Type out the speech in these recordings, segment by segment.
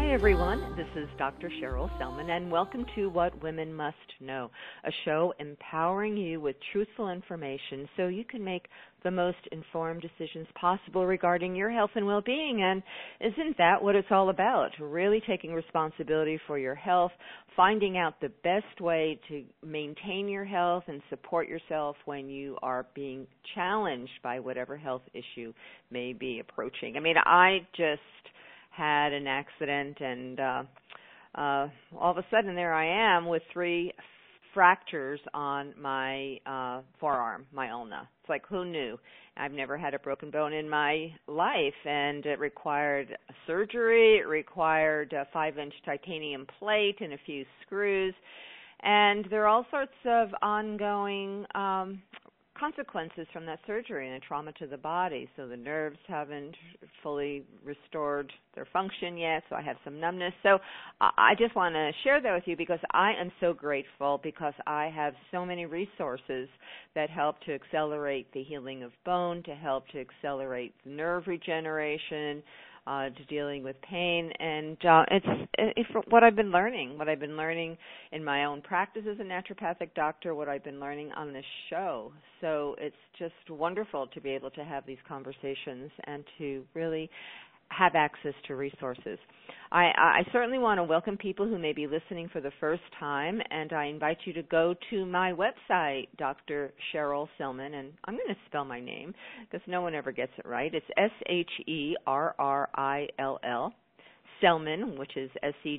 Hi, everyone. This is Dr. Cheryl Selman, and welcome to What Women Must Know, a show empowering you with truthful information so you can make the most informed decisions possible regarding your health and well-being. And isn't that what it's all about? Really taking responsibility for your health, finding out the best way to maintain your health and support yourself when you are being challenged by whatever health issue may be approaching. I mean, I just had an accident, and all of a sudden there I am with 3 fractures on my forearm, my ulna. It's like, who knew? I've never had a broken bone in my life, and it required surgery. It required a 5-inch titanium plate and a few screws, and there are all sorts of ongoing consequences from that surgery and a trauma to the body. So the nerves haven't fully restored their function yet, so I have some numbness. So I just want to share that with you because I am so grateful because I have so many resources that help to accelerate the healing of bone, to help to accelerate nerve regeneration, to dealing with pain, and it's what I've been learning in my own practice as a naturopathic doctor, what I've been learning on this show. So it's just wonderful to be able to have these conversations and to really have access to resources. I certainly want to welcome people who may be listening for the first time, and I invite you to go to my website, Dr. Cheryl Selman, and I'm going to spell my name because no one ever gets it right. It's Sherrill, Selman, which is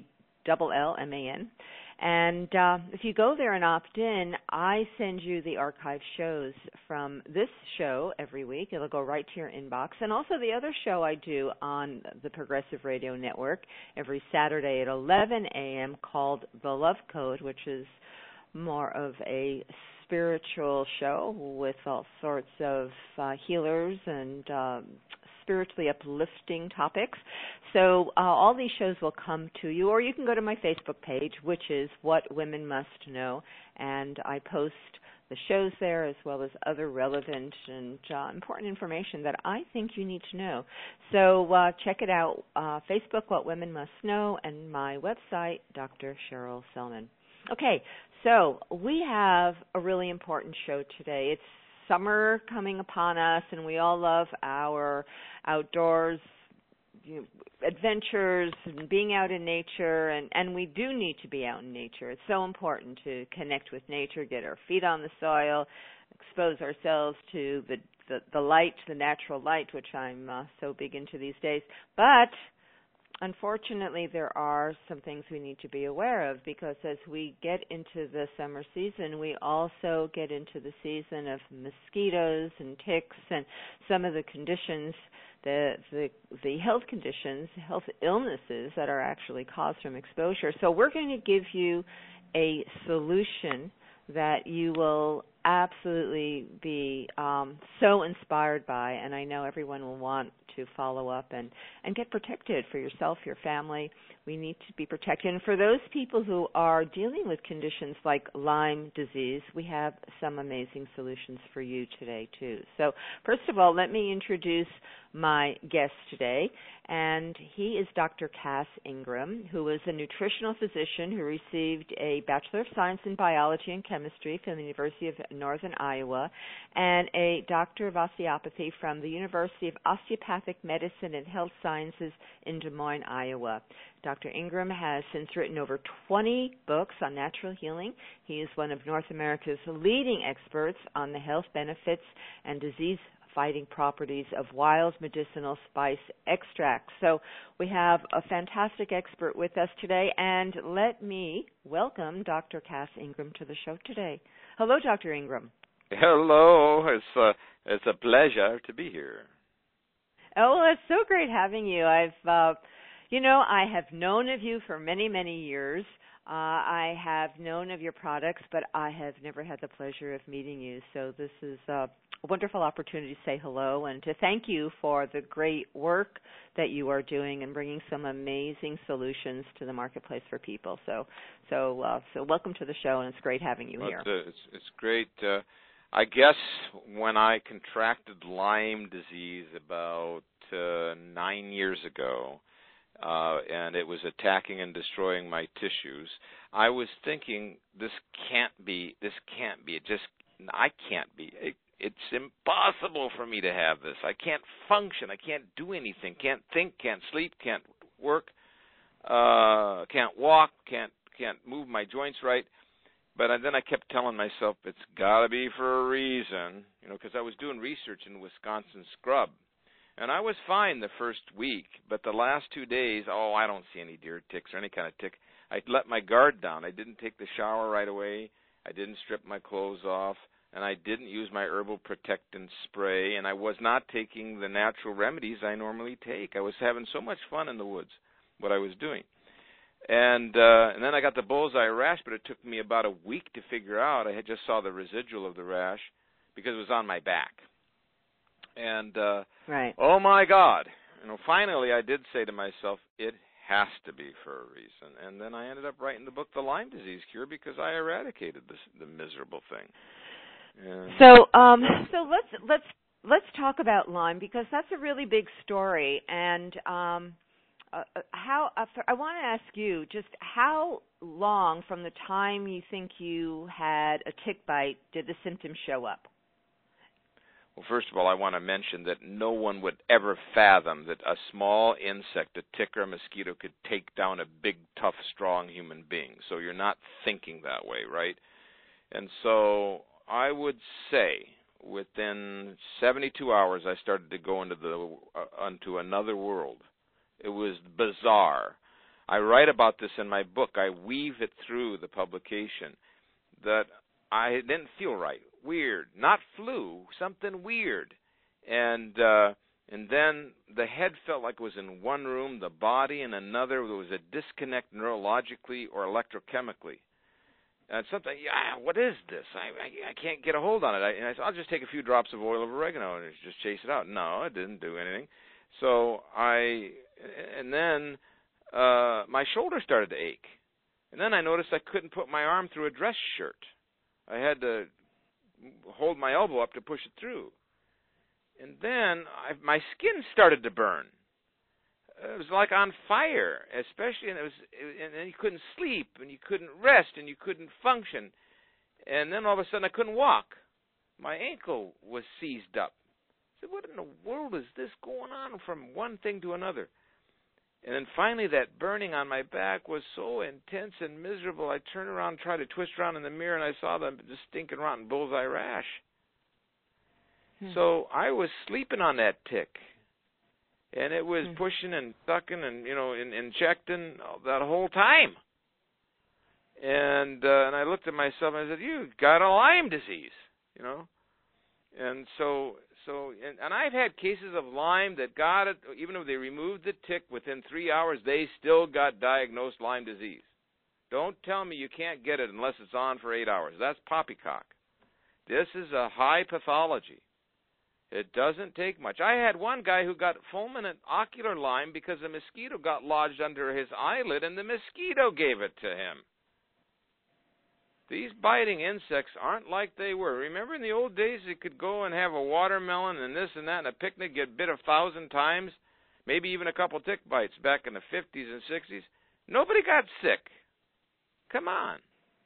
SELLMAN. And if you go there and opt in, I send you the archive shows from this show every week. It'll go right to your inbox. And also the other show I do on the Progressive Radio Network every Saturday at 11 a.m. called The Love Code, which is more of a spiritual show with all sorts of healers and spiritually uplifting topics. So all these shows will come to you, or you can go to my Facebook page, which is What Women Must Know, and I post the shows there as well as other relevant and important information that I think you need to know. So check it out, Facebook, What Women Must Know, and my website, Dr. Cheryl Selman. Okay, so we have a really important show today. It's summer coming upon us, and we all love our outdoors adventures and being out in nature, and we do need to be out in nature. It's so important to connect with nature, get our feet on the soil, expose ourselves to the light, the natural light, which I'm so big into these days. But unfortunately, there are some things we need to be aware of because as we get into the summer season, we also get into the season of mosquitoes and ticks and some of the conditions, the health conditions, health illnesses that are actually caused from exposure. So we're going to give you a solution that you will absolutely be so inspired by, and I know everyone will want to follow up and get protected for yourself, your family. We need to be protected. And for those people who are dealing with conditions like Lyme disease, we have some amazing solutions for you today, too. So first of all, let me introduce my guest today, and he is Dr. Cass Ingram, who is a nutritional physician who received a Bachelor of Science in Biology and Chemistry from the University of Northern Iowa and a Doctor of Osteopathy from the University of Osteopathic Medicine and Health Sciences in Des Moines, Iowa. Dr. Ingram has since written over 20 books on natural healing. He is one of North America's leading experts on the health benefits and disease-fighting properties of wild medicinal spice extracts. So we have a fantastic expert with us today, and let me welcome Dr. Cass Ingram to the show today. Hello, Dr. Ingram. Hello. It's a pleasure to be here. Oh, well, it's so great having you. I have known of you for many, many years. I have known of your products, but I have never had the pleasure of meeting you. So this is a wonderful opportunity to say hello and to thank you for the great work that you are doing and bringing some amazing solutions to the marketplace for people. So welcome to the show, and it's great having you here. It's great. I guess when I contracted Lyme disease about 9 years ago, and it was attacking and destroying my tissues. I was thinking, this can't be. I can't be. It's impossible for me to have this. I can't function. I can't do anything. Can't think. Can't sleep. Can't work. Can't walk. Can't move my joints right. But then I kept telling myself, it's got to be for a reason, because I was doing research in Wisconsin scrub. And I was fine the first week, but the last 2 days, I don't see any deer ticks or any kind of tick. I let my guard down. I didn't take the shower right away. I didn't strip my clothes off, and I didn't use my herbal protectant spray, and I was not taking the natural remedies I normally take. I was having so much fun in the woods, what I was doing. And then I got the bullseye rash, but it took me about a week to figure out. I had just saw the residual of the rash because it was on my back. And, right. Oh, my God. Finally I did say to myself, it has to be for a reason. And then I ended up writing the book, The Lyme Disease Cure, because I eradicated the miserable thing. And so let's talk about Lyme, because that's a really big story. And I want to ask you, just how long from the time you think you had a tick bite did the symptoms show up? Well, first of all, I want to mention that no one would ever fathom that a small insect, a tick or a mosquito, could take down a big, tough, strong human being. So you're not thinking that way, right? And so I would say within 72 hours, I started to go into another world. It was bizarre. I write about this in my book. I weave it through the publication that I didn't feel right. Weird. Not flu, something weird. And then the head felt like it was in one room, the body in another. There was a disconnect neurologically or electrochemically. And something, what is this? I can't get a hold on it. And I said, I'll just take a few drops of oil of oregano and just chase it out. No, it didn't do anything. So and then my shoulder started to ache. And then I noticed I couldn't put my arm through a dress shirt. I had to hold my elbow up to push it through. And then my skin started to burn. It was like on fire, especially, and then you couldn't sleep, and you couldn't rest, and you couldn't function. And then all of a sudden I couldn't walk. My ankle was seized up. I said, what in the world is this going on from one thing to another? And then finally that burning on my back was so intense and miserable, I turned around, tried to twist around in the mirror, and I saw the stinking rotten bullseye rash. So I was sleeping on that tick. And it was pushing and sucking and, injecting that whole time. And I looked at myself and I said, you got a Lyme disease, And and I've had cases of Lyme that got it, even though they removed the tick, within 3 hours, they still got diagnosed Lyme disease. Don't tell me you can't get it unless it's on for 8 hours. That's poppycock. This is a high pathology. It doesn't take much. I had one guy who got fulminant ocular Lyme because a mosquito got lodged under his eyelid, and the mosquito gave it to him. These biting insects aren't like they were. Remember in the old days you could go and have a watermelon and this and that and a picnic, get bit 1,000 times, maybe even a couple tick bites back in the 50s and 60s? Nobody got sick. Come on.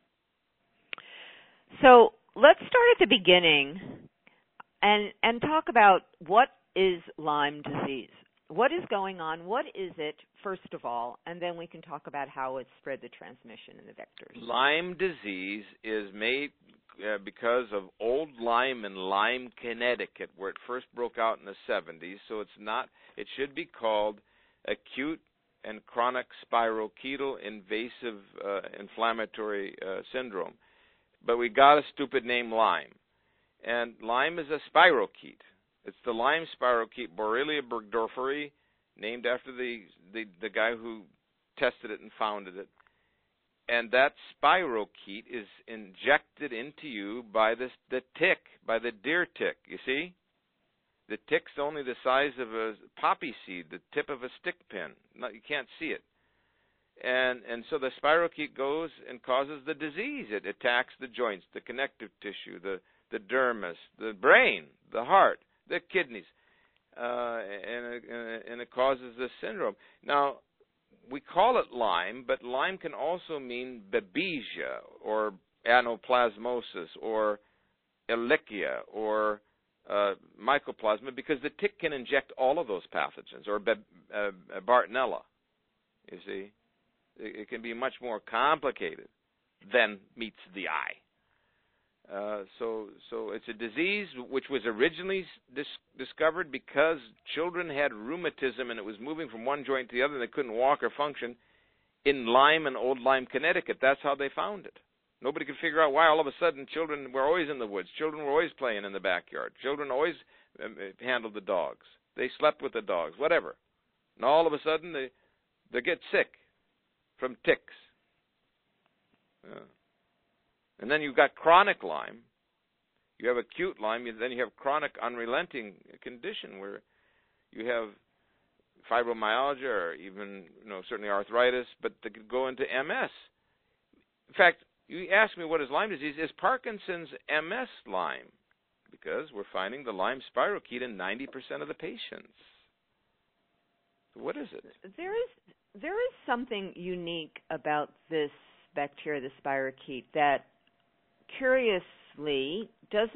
So let's start at the beginning and talk about what is Lyme disease. What is going on? What is it, first of all? And then we can talk about how it spread the transmission and the vectors. Lyme disease is made because of old Lyme in Lyme, Connecticut, where it first broke out in the 70s. So it should be called acute and chronic spirochetal invasive inflammatory syndrome. But we got a stupid name, Lyme. And Lyme is a spirochete. It's the Lyme spirochete, Borrelia burgdorferi, named after the guy who tested it and founded it. And that spirochete is injected into you by the tick, by the deer tick, you see? The tick's only the size of a poppy seed, the tip of a stick pin. You can't see it. And so the spirochete goes and causes the disease. It attacks the joints, the connective tissue, the dermis, the brain, the heart, the kidneys, and it causes this syndrome. Now, we call it Lyme, but Lyme can also mean Babesia or anaplasmosis or Ehrlichia or Mycoplasma, because the tick can inject all of those pathogens, or Bartonella. You see, it can be much more complicated than meets the eye. So it's a disease which was originally discovered because children had rheumatism and it was moving from one joint to the other and they couldn't walk or function in Lyme and Old Lyme, Connecticut. That's how they found it. Nobody could figure out why all of a sudden children were always in the woods. Children were always playing in the backyard. Children always handled the dogs. They slept with the dogs, whatever. And all of a sudden they get sick from ticks. And then you've got chronic Lyme. You have acute Lyme, then you have chronic unrelenting condition where you have fibromyalgia or even, certainly arthritis, but they could go into MS. In fact, you ask me what is Lyme disease. Is Parkinson's MS Lyme? Because we're finding the Lyme spirochete in 90% of the patients. So what is it? There is something unique about this bacteria, the spirochete, that curiously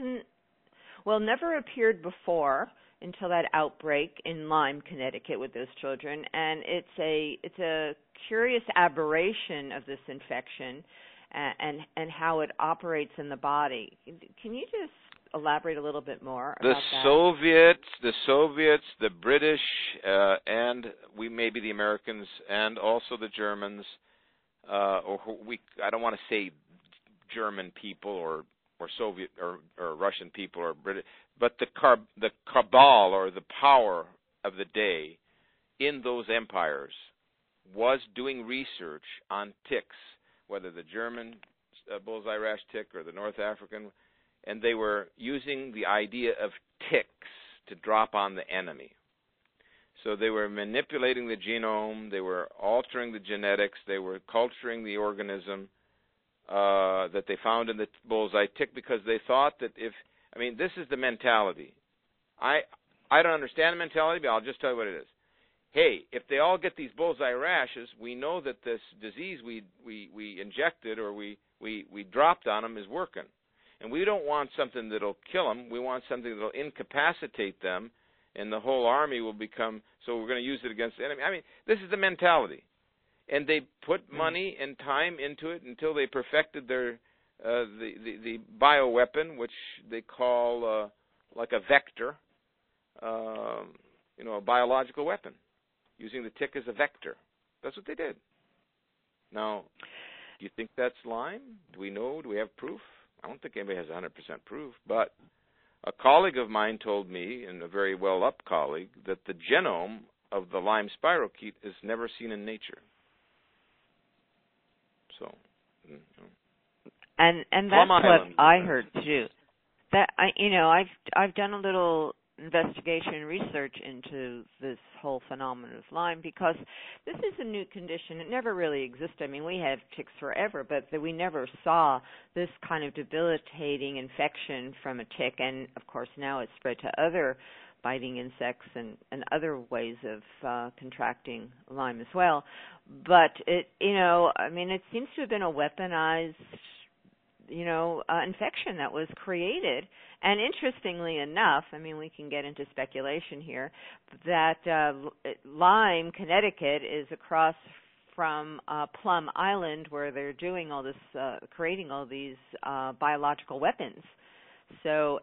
never appeared before until that outbreak in Lyme, Connecticut, with those children, and it's a curious aberration of this infection and how it operates in the body. Can you just elaborate a little bit more about that? The Soviets, the British, and maybe the Americans, and also the Germans, I don't want to say German people or Soviet or Russian people or British, but the cabal or the power of the day in those empires was doing research on ticks, whether the German bullseye rash tick or the North African, and they were using the idea of ticks to drop on the enemy. So they were manipulating the genome, they were altering the genetics, they were culturing the organism that they found in the bullseye tick, because they thought that this is the mentality. I don't understand the mentality, but I'll just tell you what it is. Hey, if they all get these bullseye rashes, we know that this disease we injected or we dropped on them is working. And we don't want something that'll kill them. We want something that'll incapacitate them, and the whole army will become, so we're going to use it against the enemy. This is the mentality. And they put money and time into it until they perfected their the bioweapon, which they call like a vector, a biological weapon, using the tick as a vector. That's what they did. Now, do you think that's Lyme? Do we know? Do we have proof? I don't think anybody has 100% proof, but a colleague of mine told me, and a very well-up colleague, that the genome of the Lyme spirochete is never seen in nature. So, and that's what I heard too. That I've done a little investigation and research into this whole phenomenon of Lyme, because this is a new condition. It never really existed. We had ticks forever, but we never saw this kind of debilitating infection from a tick, and of course now it's spread to other biting insects and other ways of contracting Lyme as well. But it seems to have been a weaponized infection that was created. And interestingly enough, we can get into speculation here, that Lyme, Connecticut is across from Plum Island, where they're doing all this, creating all these biological weapons. So,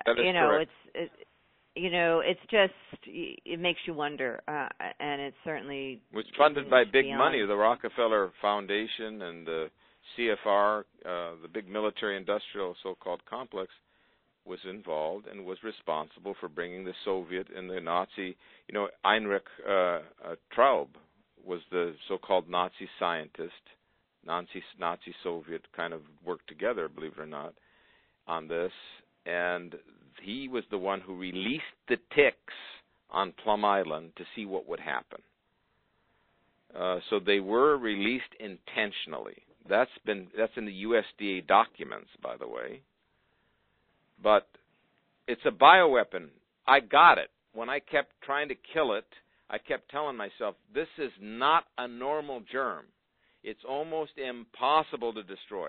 it's just, it makes you wonder, and it certainly was funded by big money, the Rockefeller Foundation and the CFR, the big military-industrial so-called complex, was involved and was responsible for bringing the Soviet and the Nazi. Heinrich Traub was the so-called Nazi scientist. Nazi-Soviet kind of worked together, believe it or not, on this. And he was the one who released the ticks on Plum Island to see what would happen. So they were released intentionally. That's in the USDA documents, by the way. But it's a bioweapon. I got it. When I kept trying to kill it, I kept telling myself, this is not a normal germ. It's almost impossible to destroy.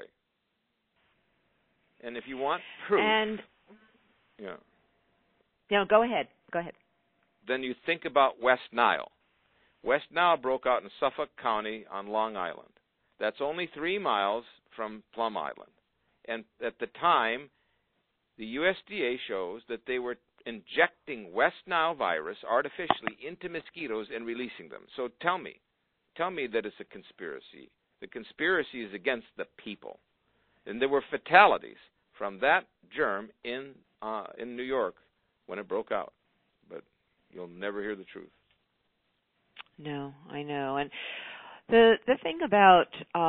And if you want proof, go ahead. Go ahead. Then you think about West Nile. West Nile broke out in Suffolk County on Long Island. That's only 3 miles from Plum Island. And at the time, the USDA shows that they were injecting West Nile virus artificially into mosquitoes and releasing them. So tell me that it's a conspiracy. The conspiracy is against the people. And there were fatalities from that germ in New York when it broke out. But you'll never hear the truth. No, I know. And the thing about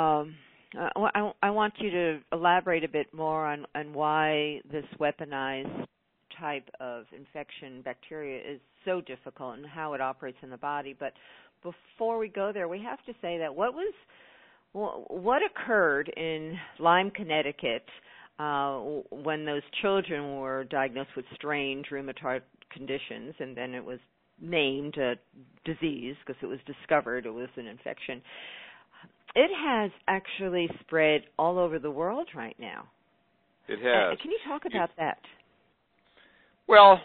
I want you to elaborate a bit more on why this weaponized type of infection bacteria is so difficult and how it operates in the body. But before we go there, we have to say that what occurred in Lyme, Connecticut, when those children were diagnosed with strange rheumatoid conditions, and then it was named a disease because it was discovered it was an infection. It has actually spread all over the world right now. It has. Can you talk about that? Well,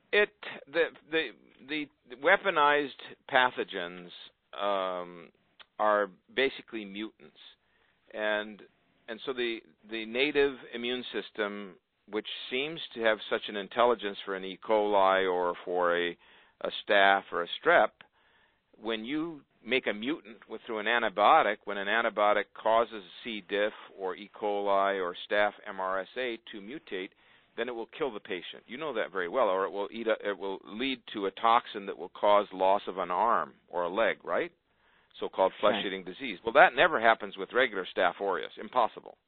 the weaponized pathogens are basically mutants, and so the native immune system, which seems to have such an intelligence for an E. coli or for a staph or a strep, when you make a mutant through an antibiotic, when an antibiotic causes C. diff or E. coli or staph MRSA to mutate, then it will kill the patient. You know that very well, or it will lead to a toxin that will cause loss of an arm or a leg, right? So-called flesh-eating disease. Well, that never happens with regular Staph aureus. Impossible.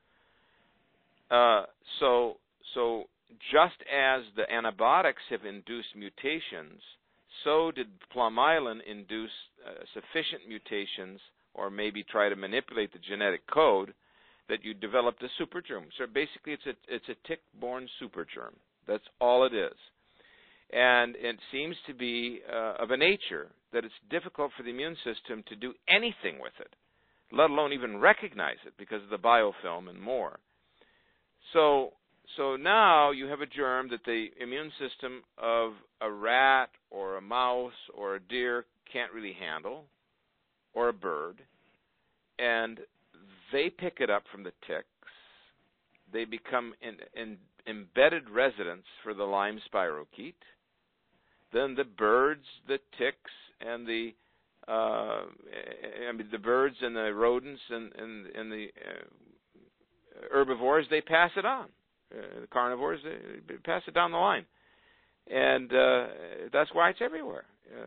So just as the antibiotics have induced mutations, so did Plum Island induce sufficient mutations, or maybe try to manipulate the genetic code, that you developed a supergerm. So basically it's a tick-borne supergerm. That's all it is. And it seems to be of a nature that it's difficult for the immune system to do anything with it, let alone even recognize it because of the biofilm and more. So now you have a germ that the immune system of a rat or a mouse or a deer can't really handle, or a bird, and they pick it up from the ticks. They become embedded residents for the Lyme spirochete. Then the birds, the ticks, and the birds and the rodents and the herbivores, they pass it on. The carnivores, they pass it down the line, and that's why it's everywhere.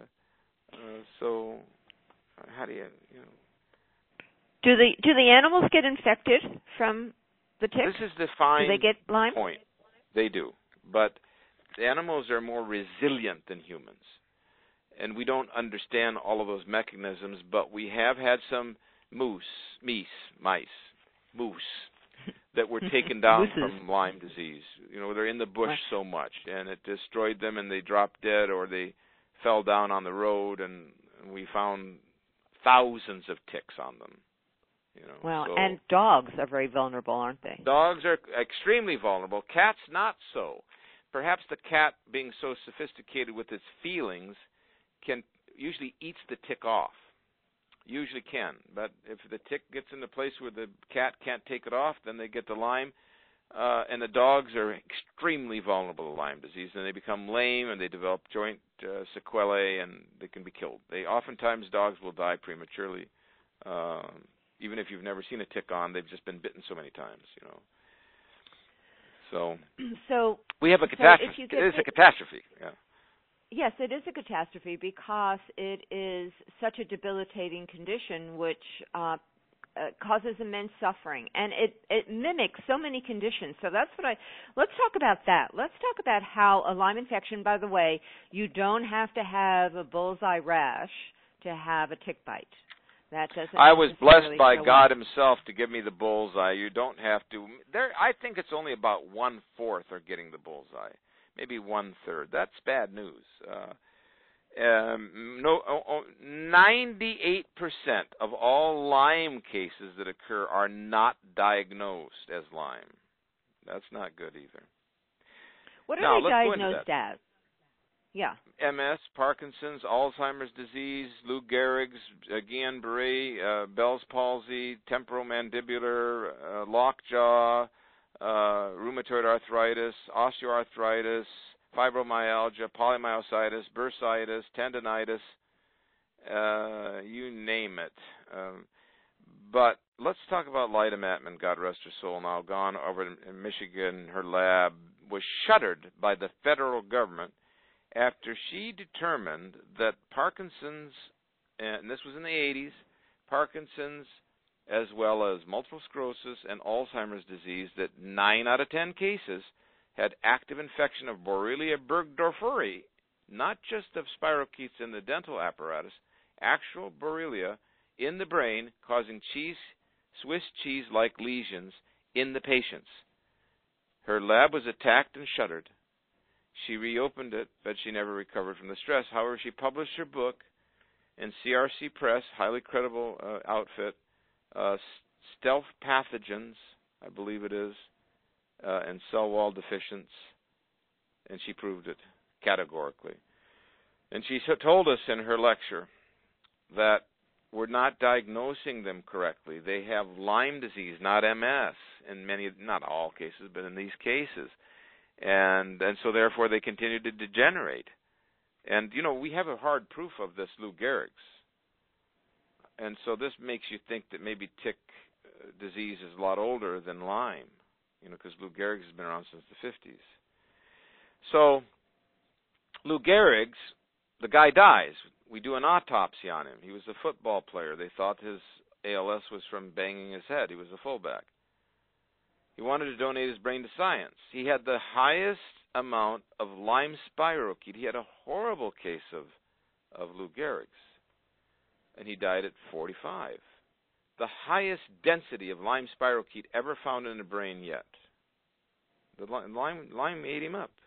So how do you Do the animals get infected from the ticks? This is the fine do they get Lyme? point. They do, but the animals are more resilient than humans, and we don't understand all of those mechanisms. But we have had some moose that were taken down from Lyme disease. They're in the bush so much, and it destroyed them, and they dropped dead, or they fell down on the road, and we found thousands of ticks on them. And dogs are very vulnerable, aren't they? Dogs are extremely vulnerable. Cats, not so. Perhaps the cat, being so sophisticated with its feelings, usually eats the tick off. Usually can. But if the tick gets in a place where the cat can't take it off, then they get the Lyme. And the dogs are extremely vulnerable to Lyme disease, and they become lame, and they develop joint sequelae, and they can be killed. Oftentimes, dogs will die prematurely. Even if you've never seen a tick on, they've just been bitten so many times, So we have a catastrophe. It is a catastrophe. Yeah. Yes, it is a catastrophe because it is such a debilitating condition which causes immense suffering, and it mimics so many conditions. So let's talk about that. Let's talk about how a Lyme infection, by the way, you don't have to have a bullseye rash to have a tick bite. That doesn't. I was blessed by God Himself to give me the bullseye. You don't have to. I think it's only about 1/4 are getting the bullseye, maybe 1/3. That's bad news. 98% of all Lyme cases that occur are not diagnosed as Lyme. That's not good either. What now, are they let's diagnosed as? Yeah. MS, Parkinson's, Alzheimer's disease, Lou Gehrig's, Guillain-Barré, Bell's palsy, temporomandibular, lockjaw, rheumatoid arthritis, osteoarthritis, fibromyalgia, polymyositis, bursitis, tendinitis, you name it. But let's talk about Lyda Mattman, God rest her soul, now gone over in Michigan. Her lab was shuttered by the federal government after she determined that Parkinson's, and this was in the 80s, Parkinson's as well as multiple sclerosis and Alzheimer's disease, that 9 out of 10 cases had active infection of Borrelia burgdorferi, not just of spirochetes in the dental apparatus, actual Borrelia in the brain, causing Swiss cheese-like lesions in the patients. Her lab was attacked and shuttered. She reopened it, but she never recovered from the stress. However, she published her book in CRC Press, highly credible outfit, Stealth Pathogens, I believe it is, and cell wall deficiency, and she proved it categorically. And she told us in her lecture that we're not diagnosing them correctly. They have Lyme disease, not MS, in many, not all cases, but in these cases. And so therefore they continue to degenerate. And, you know, we have a hard proof of this Lou Gehrig's. And so this makes you think that maybe tick disease is a lot older than Lyme, you know, because Lou Gehrig's has been around since the 50s. So Lou Gehrig's, the guy dies. We do an autopsy on him. He was a football player. They thought his ALS was from banging his head. He was a fullback. He wanted to donate his brain to science. He had the highest amount of Lyme spirochete. He had a horrible case of Lou Gehrig's, and he died at 45. The highest density of Lyme spirochete ever found in the brain yet. The Lyme ate him up.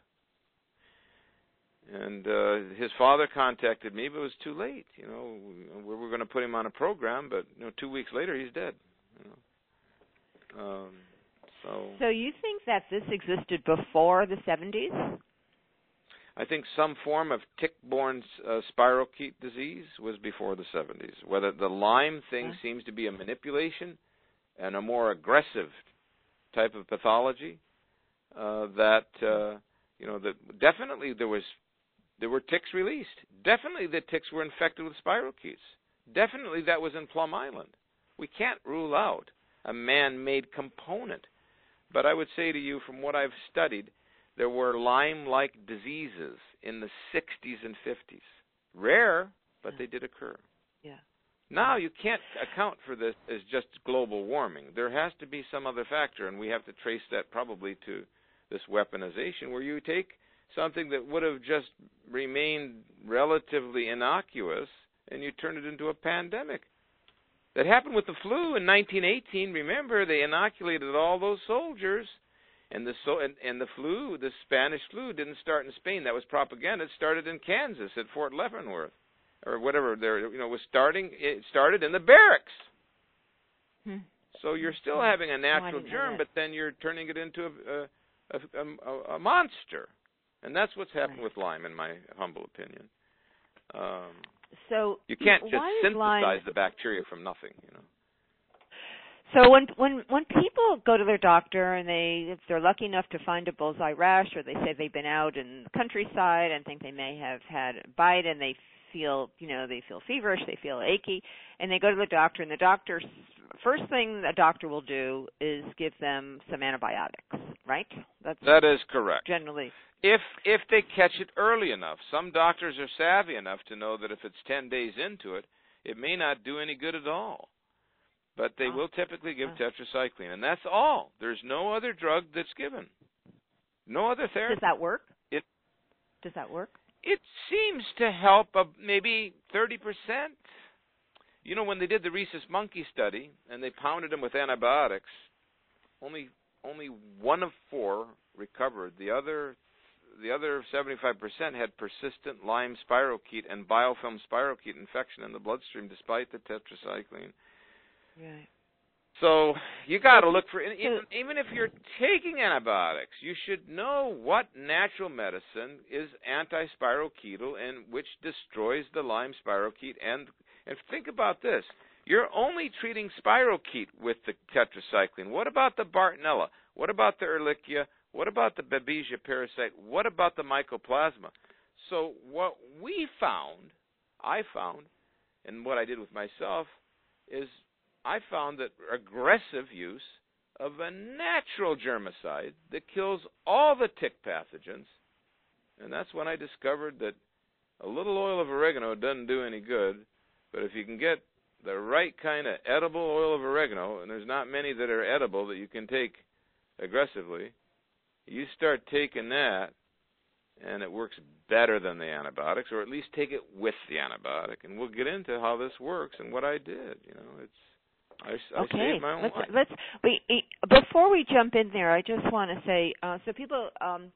And his father contacted me, but it was too late. You know, we were going to put him on a program, but 2 weeks later he's dead. You know. So you think that this existed before the 70s? I think some form of tick-borne spirochete disease was before the 70s. Whether the Lyme thing seems to be a manipulation and a more aggressive type of pathology, that definitely there were ticks released. Definitely the ticks were infected with spirochetes. Definitely that was in Plum Island. We can't rule out a man-made component. But I would say to you, from what I've studied, there were Lyme-like diseases in the 60s and 50s. Rare, but they did occur. Yeah. Now you can't account for this as just global warming. There has to be some other factor, and we have to trace that probably to this weaponization, where you take something that would have just remained relatively innocuous and you turn it into a pandemic. That happened with the flu in 1918. Remember, they inoculated all those soldiers, and the flu, the Spanish flu, didn't start in Spain. That was propaganda. It started in Kansas at Fort Leavenworth, or whatever. It started in the barracks. So you're still having a natural germ, but then you're turning it into a monster, and that's what's happened with Lyme, in my humble opinion. So you can't just synthesize the bacteria from nothing, you know. So when people go to their doctor and if they're lucky enough to find a bullseye rash, or they say they've been out in the countryside and think they may have had a bite, and they feel feverish, they feel achy, and they go to the doctor, and the doctor, first thing a doctor will do is give them some antibiotics, right? That is correct. Generally. If they catch it early enough. Some doctors are savvy enough to know that if it's 10 days into it, it may not do any good at all. But they will typically give tetracycline, and that's all. There's no other drug that's given. No other therapy. Does that work? Does that work? It seems to help maybe 30%. You know, when they did the rhesus monkey study and they pounded them with antibiotics, only 1 of 4 recovered. The other the other 75% had persistent Lyme spirochete and biofilm spirochete infection in the bloodstream despite the tetracycline. Right. So you got to look for, even if you're taking antibiotics, you should know what natural medicine is anti-spirochetal and which destroys the Lyme spirochete. And think about this. You're only treating spirochete with the tetracycline. What about the Bartonella? What about the Ehrlichia? What about the Babesia parasite? What about the Mycoplasma? So what I found, and what I did with myself, is I found that aggressive use of a natural germicide that kills all the tick pathogens, and that's when I discovered that a little oil of oregano doesn't do any good, but if you can get the right kind of edible oil of oregano, and there's not many that are edible that you can take aggressively, you start taking that, and it works better than the antibiotics, or at least take it with the antibiotic. And we'll get into how this works and what I did. I saved my own life. Before we jump in there, I just want to say, so people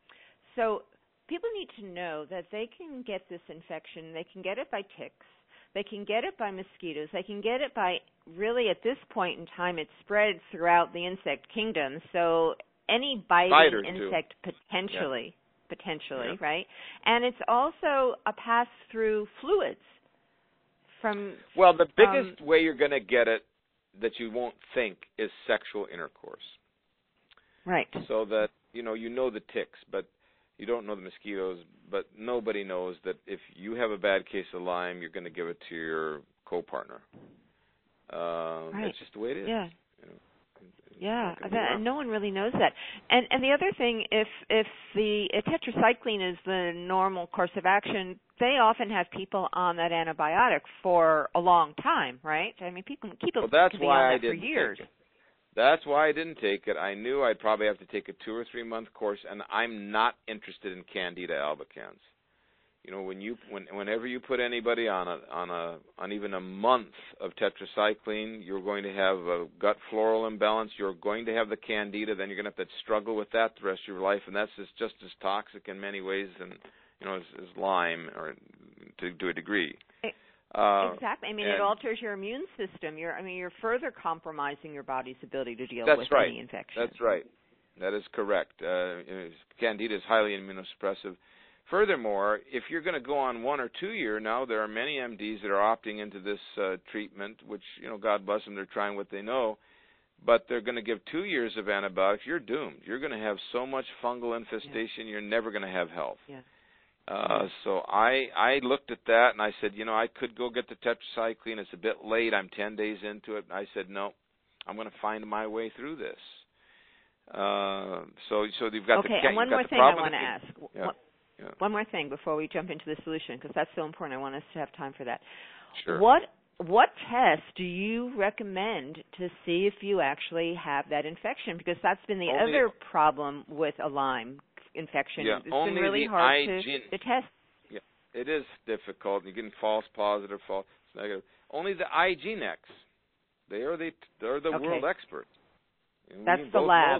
need to know that they can get this infection. They can get it by ticks. They can get it by mosquitoes. They can get it by, really at this point in time, it's spread throughout the insect kingdom. So any biting insect potentially, right? And it's also a pass-through fluids from. Well, the biggest way you're going to get it that you won't think is sexual intercourse. Right. So that, you know the ticks, but you don't know the mosquitoes, but nobody knows that if you have a bad case of Lyme, you're going to give it to your co-partner. Right. That's just the way it is. Yeah. Yeah, no one really knows that. And the other thing, if the tetracycline is the normal course of action, they often have people on that antibiotic for a long time, right? I mean, people can be on that for years. That's why I didn't take it. I knew I'd probably have to take a 2 or 3 month course, and I'm not interested in Candida albicans. Whenever you put anybody on even a month of tetracycline, you're going to have a gut floral imbalance. You're going to have the Candida. Then you're going to have to struggle with that the rest of your life, and that's just as toxic in many ways as Lyme, or to a degree. Exactly. I mean, it alters your immune system. You're further compromising your body's ability to deal with any infection. That's right. That is correct. Candida is highly immunosuppressive. Furthermore, if you're going to go on 1 or 2 year, now there are many MDs that are opting into this treatment, which, God bless them, they're trying what they know, but they're going to give 2 years of antibiotics. You're doomed. You're going to have so much fungal infestation, you're never going to have health. Yeah. So I looked at that, and I said, I could go get the tetracycline. It's a bit late. I'm 10 days into it. And I said, no, I'm going to find my way through this. So you've got okay, and one more thing I want to ask. Yeah. One more thing before we jump into the solution, because that's so important. I want us to have time for that. Sure. What test do you recommend to see if you actually have that infection? Because that's been the other problem with a Lyme infection. Yeah, it's been really hard to test. Yeah, it is difficult. You're getting false positive, false negative. Only the IGeneX. They're the world experts. That's the lab.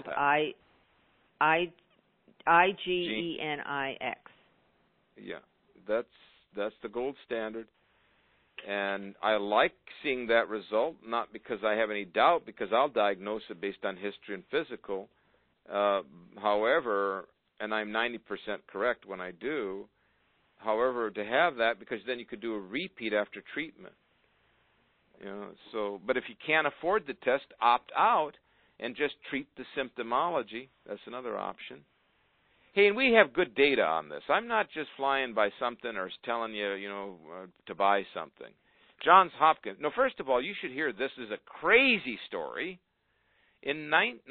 IGeneX. Yeah, that's the gold standard, and I like seeing that result. Not because I have any doubt, because I'll diagnose it based on history and physical. However, and I'm 90% correct when I do. However, to have that, because then you could do a repeat after treatment. But if you can't afford the test, opt out and just treat the symptomology. That's another option. Hey, and we have good data on this. I'm not just flying by something or telling you, to buy something. Johns Hopkins. No, first of all, you should hear this is a crazy story. In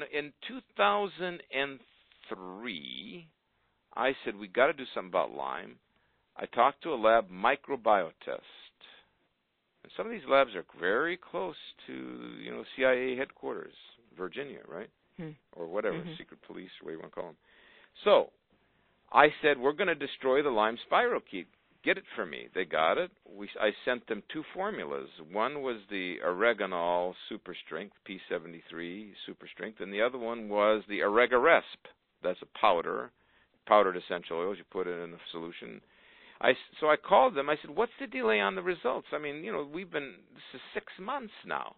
2003, I said, we got to do something about Lyme. I talked to a lab, Microbiotest. And some of these labs are very close to, CIA headquarters, Virginia, right? Or whatever, secret police, or what you want to call them. So I said, we're going to destroy the Lyme spirochete. Get it for me. They got it. I sent them 2 formulas. One was the Oreganol Super Strength, P73 Super Strength, and the other one was the Oregaresp. That's a powder, powdered essential oils. You put it in the solution. So I called them. I said, what's the delay on the results? I mean, this is 6 months now.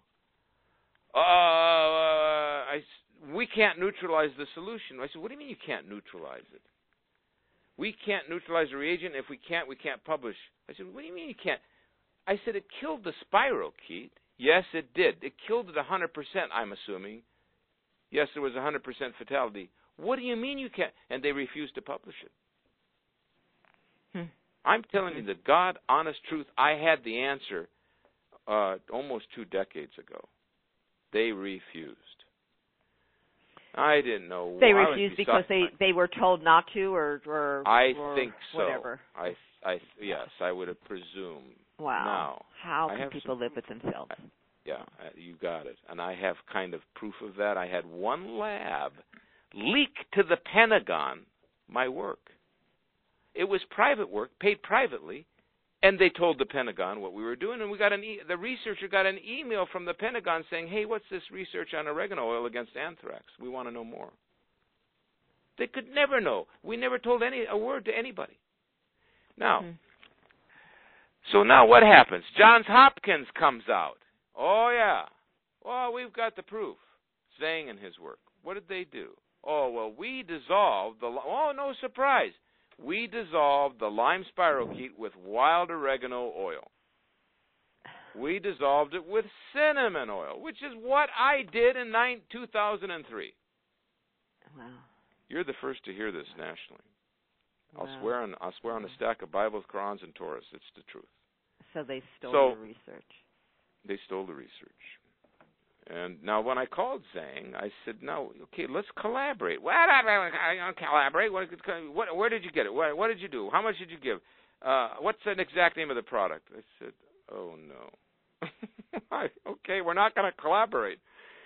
We can't neutralize the solution. I said, what do you mean you can't neutralize it? We can't neutralize the reagent. If we can't publish. I said, what do you mean you can't? I said, it killed the spirochete. Yes, it did. It killed it 100%, I'm assuming. Yes, there was 100% fatality. What do you mean you can't? And they refused to publish it. I'm telling you the God, honest truth. I had the answer almost 2 decades ago. They refused. I didn't know. They refused because they were told not to, or I think so. Whatever. Yes, I would have presumed. Wow. Now, how can people live with themselves? You got it. And I have kind of proof of that. I had one lab leak to the Pentagon my work. It was private work, paid privately, and they told the Pentagon what we were doing. And we got the researcher got an email from the Pentagon saying, "Hey, what's this research on oregano oil against anthrax? We want to know more." They could never know. We never told a word to anybody. Now, so now what happens? Johns Hopkins comes out. Oh, yeah. Well, we've got the proof. Zhang and his work. What did they do? Oh, well, we dissolved no surprise. We dissolved the lime spirochete with wild oregano oil. We dissolved it with cinnamon oil, which is what I did in 2003. Wow. You're the first to hear this nationally. Wow. I'll swear on a stack of Bibles, Qurans, and Torahs. It's the truth. So they stole the research. They stole the research. And now when I called Zhang, I said, "No, okay, let's collaborate." What? I don't collaborate. Where did you get it? What did you do? How much did you give? What's the exact name of the product? I said, "Oh no." Okay, we're not going to collaborate.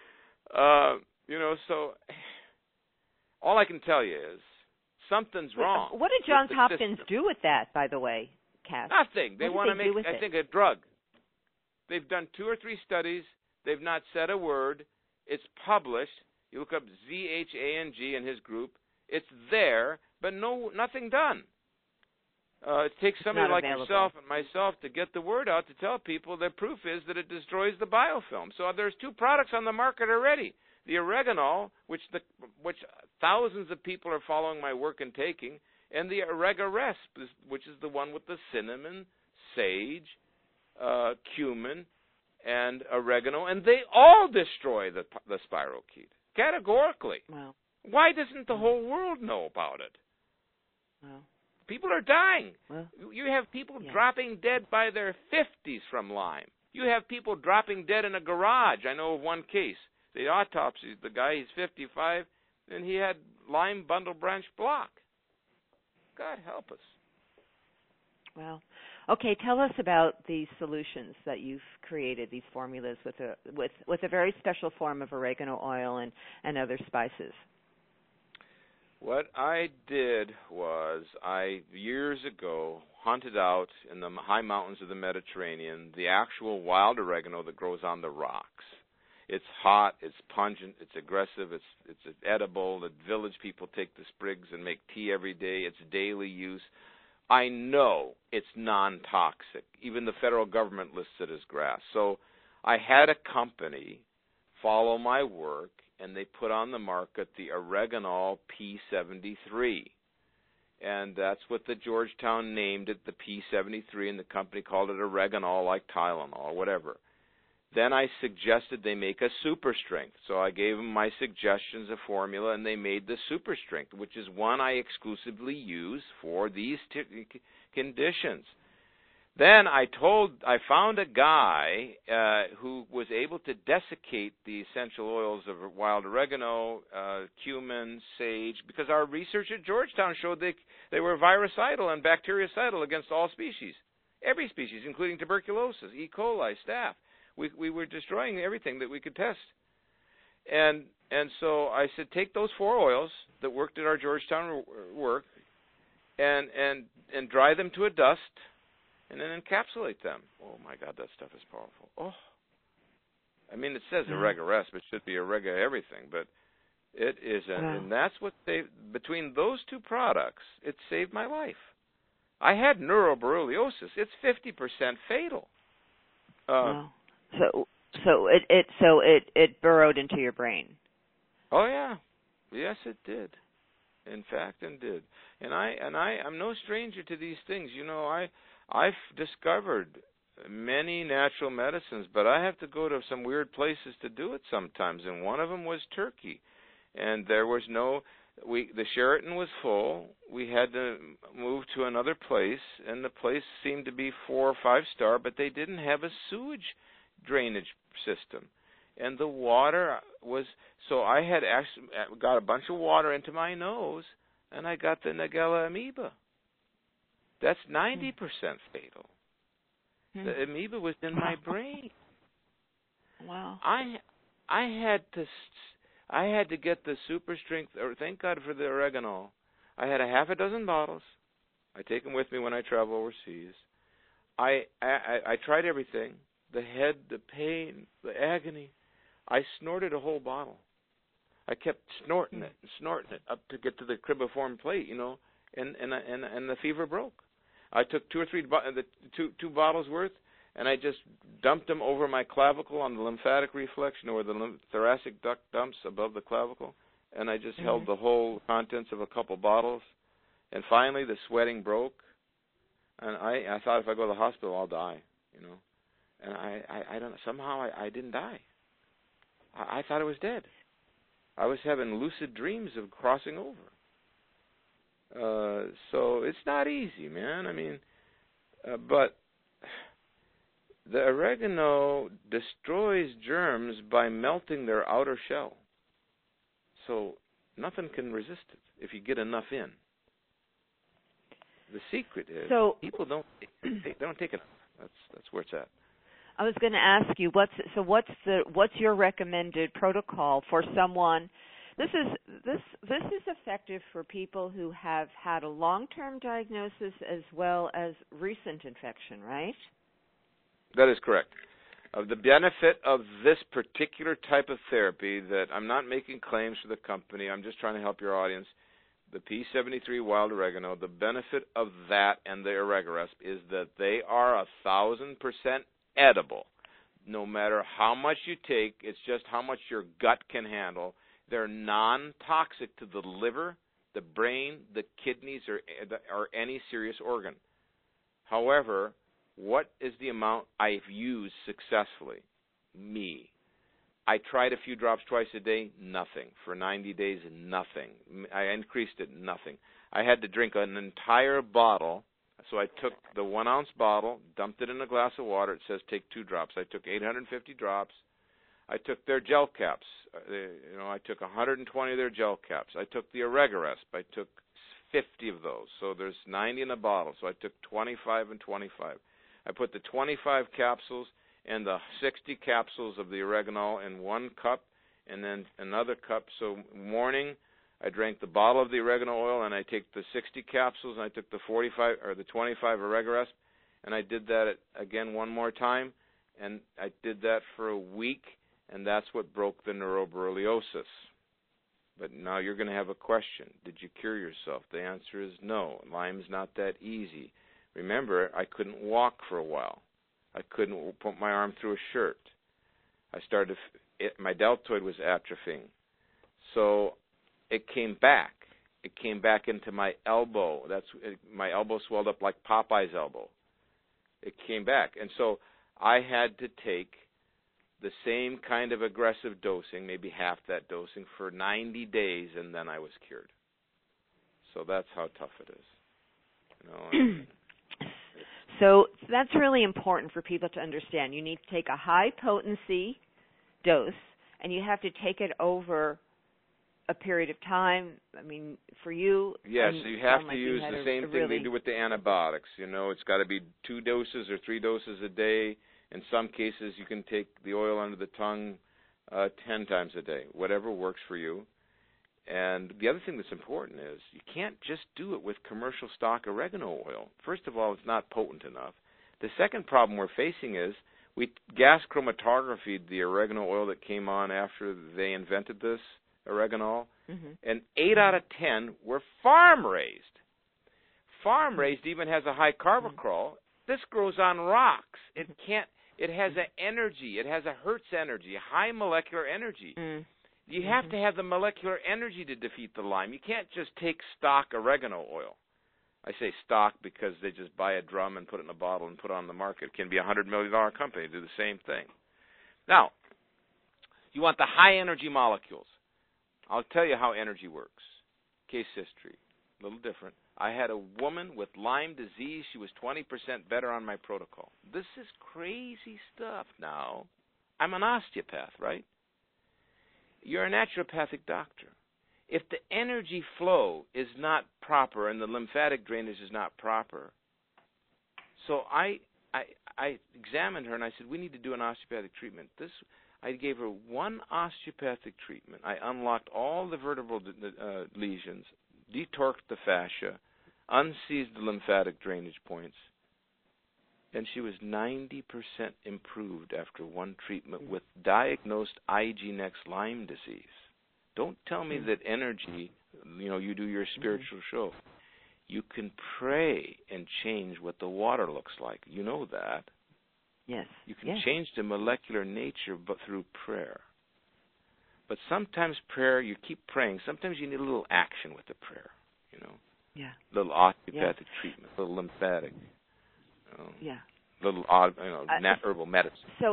So all I can tell you is something's wrong. What did Johns Hopkins do with that, by the way, Cass? Nothing. They want to make, I think, a drug. They've done 2 or 3 studies. They've not said a word. It's published. You look up Zhang and his group. It's there, but nothing done. It takes somebody like yourself and myself to get the word out to tell people the proof is that it destroys the biofilm. So there's 2 products on the market already. The oregano, which thousands of people are following my work and taking, and the Oregaresp, which is the one with the cinnamon, sage, cumin, and oregano, and they all destroy the spirochete categorically. Wow. Why doesn't the whole world know about it? Wow. People are dying. Well, you have people dropping dead by their 50s from Lyme. You have people dropping dead in a garage. I know of one case. The autopsy, the guy, he's 55, and he had Lyme bundle branch block. God help us. Wow. Okay, tell us about these solutions that you've created, these formulas with a very special form of oregano oil and other spices. What I did was years ago, hunted out in the high mountains of the Mediterranean the actual wild oregano that grows on the rocks. It's hot, it's pungent, it's aggressive, it's edible. The village people take the sprigs and make tea every day. It's daily use. I know it's non-toxic. Even the federal government lists it as grass. So I had a company follow my work, and they put on the market the Oreganol P73. And that's what the Georgetown named it, the P73, and the company called it Oreganol, like Tylenol or whatever. Then I suggested they make a super strength. So I gave them my suggestions, a formula, and they made the super strength, which is one I exclusively use for these conditions. Then I found a guy who was able to desiccate the essential oils of wild oregano, cumin, sage, because our research at Georgetown showed they were virucidal and bactericidal against all species, every species, including tuberculosis, E. coli, staph. We were destroying everything that we could test. And so I said, take those 4 oils that worked at our Georgetown work and dry them to a dust and then encapsulate them. Oh, my God, that stuff is powerful. Oh. I mean, it says Oregaresp. It should be Orega everything. But It isn't, Wow. and that's what between those two products, it saved my life. I had neuroborreliosis. It's 50% fatal. Wow. So it burrowed into your brain. Oh yeah, yes it did. In fact, and did. And I'm no stranger to these things. You know, I've discovered many natural medicines, but I have to go to some weird places to do it sometimes. And one of them was Turkey, and there was the Sheraton was full. We had to move to another place, and the place seemed to be 4 or 5 star, but they didn't have a sewage drainage system. And the water was, so I had actually got a bunch of water into my nose, and I got the Nagella amoeba. That's 90% fatal. The amoeba was in my brain. Wow. I had to get the super strength, or thank God for the oregano. I had a half a dozen bottles. I take them with me when I travel overseas. I tried everything. The head, the pain, the agony. I snorted a whole bottle. I kept snorting it up to get to the cribiform plate, you know, and the fever broke. I took 2 or 3 two bottles worth, and I just dumped them over my clavicle on the lymphatic reflex, you know, where the thoracic duct dumps above the clavicle, and I just held the whole contents of a couple bottles, and finally the sweating broke, and I thought if I go to the hospital I'll die, you know, and I don't know, somehow I didn't die. I thought I was dead. I was having lucid dreams of crossing over. So it's not easy, man. I mean, but the oregano destroys germs by melting their outer shell. So nothing can resist it if you get enough in. The secret is people don't take it. That's where it's at. I was going to ask you what's your recommended protocol for someone? This is effective for people who have had a long-term diagnosis as well as recent infection, right? That is correct. The benefit of this particular type of therapy, that I'm not making claims for the company, I'm just trying to help your audience, the P73 wild oregano, the benefit of that and the Oregaresp is that they are 1,000% edible. No matter how much you take, it's just how much your gut can handle. They're non-toxic to the liver, the brain, the kidneys, or any serious organ. However, what is the amount I've used successfully? Me. I tried a few drops twice a day, nothing. For 90 days, nothing. I increased it, nothing. I had to drink an entire bottle. So I took the 1-ounce bottle, dumped it in a glass of water. It says take 2 drops. I took 850 drops. I took their gel caps. I took 120 of their gel caps. I took the Oregaresp. I took 50 of those. So there's 90 in a bottle. So I took 25 and 25. I put the 25 capsules and the 60 capsules of the oregano in 1 cup, and then another cup. So morning, I drank the bottle of the oregano oil, and I take the 60 capsules, and I took the 45 or the 25 Oregaresp, and I did that again one more time, and I did that for a week, and that's what broke the neuroborreliosis. But now you're going to have a question. Did you cure yourself? The answer is no. Lyme's not that easy. Remember, I couldn't walk for a while. I couldn't put my arm through a shirt. My deltoid was atrophying. So it came back. It came back into my elbow. My elbow swelled up like Popeye's elbow. It came back. And so I had to take the same kind of aggressive dosing, maybe half that dosing, for 90 days, and then I was cured. So that's how tough it is. So that's really important for people to understand. You need to take a high-potency dose, and you have to take it over a period of time. I mean, for you... Yes, so you have to use the same thing they do with the antibiotics. It's got to be 2 doses or 3 doses a day. In some cases, you can take the oil under the tongue 10 times a day, whatever works for you. And the other thing that's important is you can't just do it with commercial stock oregano oil. First of all, it's not potent enough. The second problem we're facing is we gas chromatographied the oregano oil that came on after they invented this oregano, Mm-hmm. and 8 out of 10 were farm-raised. Farm-raised even has a high carbochrol. This grows on rocks. It can't. It has an energy. It has a Hertz energy, a high molecular energy. You have to have the molecular energy to defeat the Lyme. You can't just take stock oregano oil. I say stock because they just buy a drum and put it in a bottle and put it on the market. It can be a $100 million company to do the same thing. Now, you want the high energy molecules. I'll tell you how energy works. Case history, a little different. I had a woman with Lyme disease. She was 20% better on my protocol. This is crazy stuff now. I'm an osteopath, right? You're a naturopathic doctor. If the energy flow is not proper and the lymphatic drainage is not proper, so I examined her and I said, we need to do an osteopathic treatment. I gave her one osteopathic treatment. I unlocked all the vertebral lesions, detorqued the fascia, unseized the lymphatic drainage points, and she was 90% improved after one treatment with diagnosed IG-Nex Lyme disease. Don't tell me that energy, you do your spiritual show. You can pray and change what the water looks like. You know that. Yes. You can change the molecular nature but through prayer. But sometimes prayer, you keep praying. Sometimes you need a little action with the prayer, Yeah. Little osteopathic treatment, little lymphatic. Little herbal medicine. So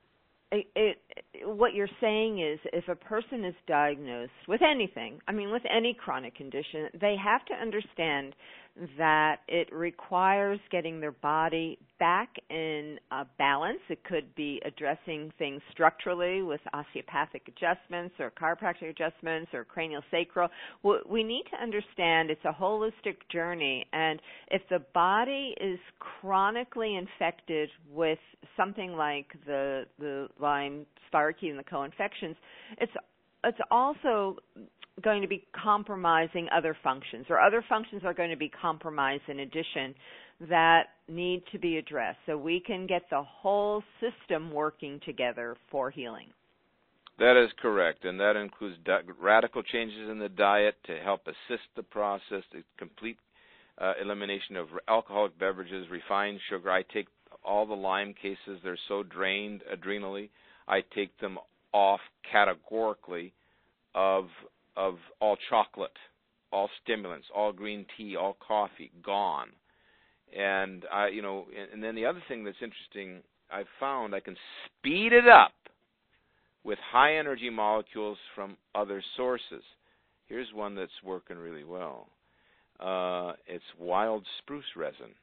what you're saying is if a person is diagnosed with anything, with any chronic condition, they have to understand that it requires getting their body back in balance. It could be addressing things structurally with osteopathic adjustments or chiropractic adjustments or craniosacral. We need to understand it's a holistic journey, and if the body is chronically infected with something like the Lyme, spirochete, and the co-infections, it's also going to be compromising other functions, or other functions are going to be compromised in addition that need to be addressed so we can get the whole system working together for healing. That is correct, and that includes radical changes in the diet to help assist the process, the complete elimination of alcoholic beverages, refined sugar. I take all the Lyme cases, they're so drained adrenally, I take them off categorically of all chocolate, all stimulants, all green tea, all coffee, gone. And and then the other thing that's interesting, I've found I can speed it up with high energy molecules from other sources. Here's one that's working really well. It's wild spruce resin.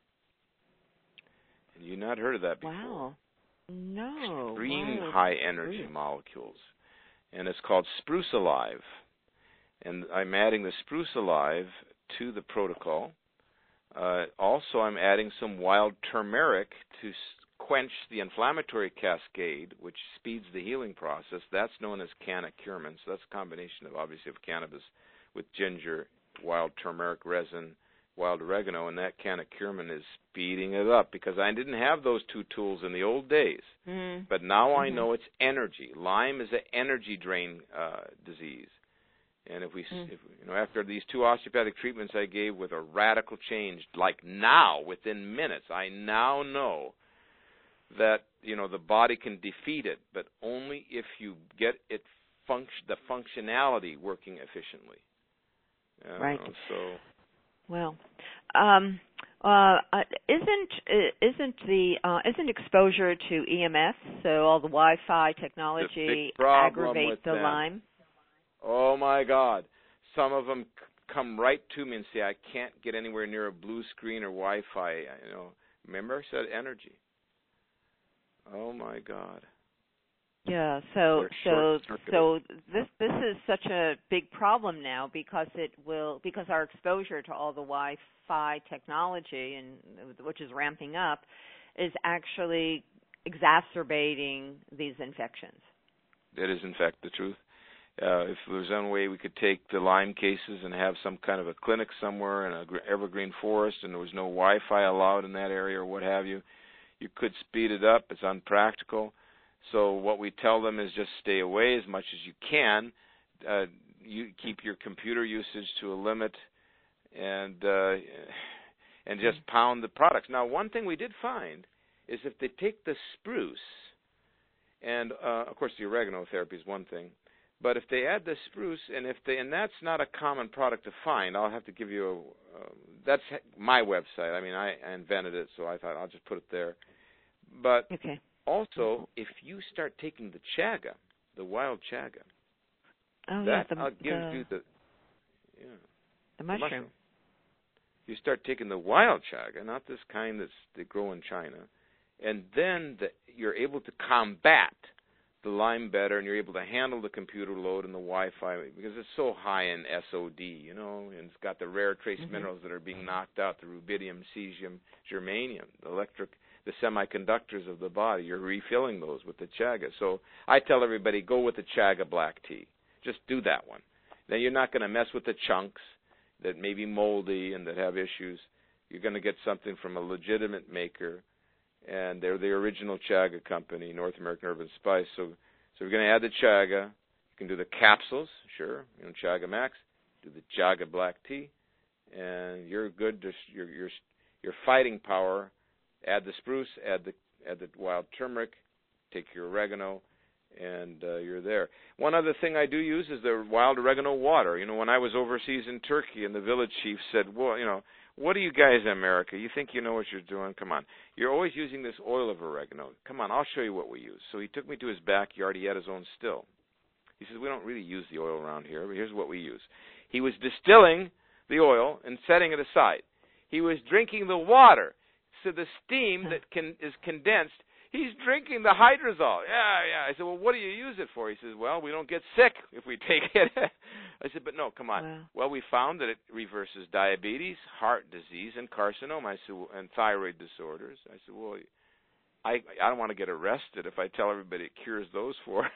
Have you not heard of that before? Wow. No. Extreme high energy molecules. And it's called Spruce Alive. And I'm adding the Spruce Alive to the protocol. Also, I'm adding some wild turmeric to quench the inflammatory cascade, which speeds the healing process. That's known as canna curement. So that's a combination of, obviously, of cannabis with ginger, wild turmeric resin, wild oregano, and that canna curement is speeding it up because I didn't have those two tools in the old days. But now I know it's energy. Lyme is an energy drain disease. And if after these two osteopathic treatments I gave with a radical change, like now, within minutes, I now know that, the body can defeat it, but only if you get it the functionality working efficiently. Right. So. Well, isn't exposure to EMF, so all the Wi-Fi technology, aggravate the Lyme? Oh my God! Some of them come right to me and say, "I can't get anywhere near a blue screen or Wi-Fi." Remember I said energy. Oh my God! Yeah. So this is such a big problem now because our exposure to all the Wi-Fi technology and which is ramping up is actually exacerbating these infections. That is in fact the truth. If there was some way we could take the Lyme cases and have some kind of a clinic somewhere in an evergreen forest and there was no Wi-Fi allowed in that area or what have you, you could speed it up. It's unpractical. So what we tell them is just stay away as much as you can. you keep your computer usage to a limit, and just pound the products. Now, one thing we did find is if they take the spruce, and of course the oregano therapy is one thing, but if they add the spruce, and that's not a common product to find, I'll have to give you that's my website. I mean, I invented it, so I thought I'll just put it there. But also, if you start taking the chaga, the wild chaga, I'll give you the mushroom. You start taking the wild chaga, not this kind they grow in China, and then you're able to combat the Lyme better, and you're able to handle the computer load and the Wi-Fi because it's so high in SOD, and it's got the rare trace minerals that are being knocked out, the rubidium, cesium, germanium, the semiconductors of the body. You're refilling those with the chaga. So I tell everybody, go with the chaga black tea. Just do that one. Then you're not going to mess with the chunks that may be moldy and that have issues. You're going to get something from a legitimate maker, and they're the original chaga company, North American Herb and Spice. So we're going to add the chaga. You can do the capsules, sure, Chaga Max. Do the chaga black tea, and you're good. Your fighting power. Add the spruce. Add the wild turmeric. Take your oregano, and you're there. One other thing I do use is the wild oregano water. When I was overseas in Turkey, and the village chief said, well, what are you guys in America? You think you know what you're doing? Come on. You're always using this oil of oregano. Come on, I'll show you what we use. So he took me to his backyard. He had his own still. He says, we don't really use the oil around here, but here's what we use. He was distilling the oil and setting it aside. He was drinking the water. So the steam that is condensed, he's drinking the hydrosol. Yeah. I said, well, what do you use it for? He says, well, we don't get sick if we take it. I said, but no, come on. Wow. Well, we found that it reverses diabetes, heart disease, and carcinoma. I said, and thyroid disorders. I said, well, I don't want to get arrested if I tell everybody it cures those four.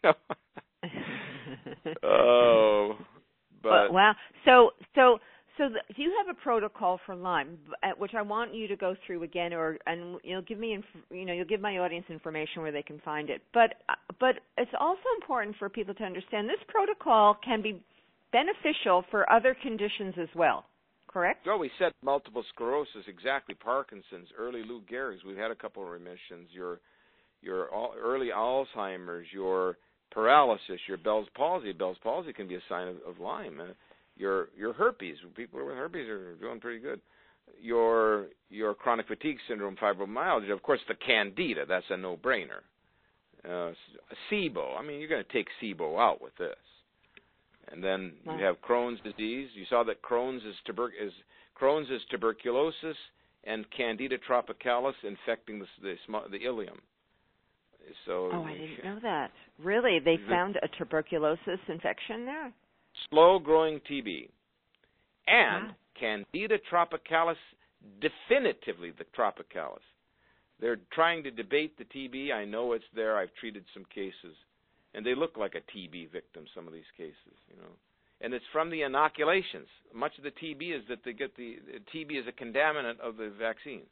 Oh, but wow. So do you have a protocol for Lyme, which I want you to go through again, and you'll give me, you'll give my audience information where they can find it. But it's also important for people to understand this protocol can be beneficial for other conditions as well. Correct? Well, we said multiple sclerosis, exactly. Parkinson's, early Lou Gehrig's. We've had a couple of remissions. Your early Alzheimer's, your paralysis, your Bell's palsy. Bell's palsy can be a sign of Lyme. Your herpes. People with herpes are doing pretty good. Your chronic fatigue syndrome, fibromyalgia. Of course, the Candida. That's a no-brainer. SIBO. I mean, you're going to take SIBO out with this. And then you have Crohn's disease. You saw that Crohn's is tuberculosis and Candida tropicalis infecting the ileum. So I didn't know that. Really? They found a tuberculosis infection there? Slow-growing TB. And Candida tropicalis, definitively the tropicalis. They're trying to debate the TB. I know it's there. I've treated some cases. And they look like a TB victim, some of these cases, And it's from the inoculations. Much of the TB is that they get the TB is a contaminant of the vaccines.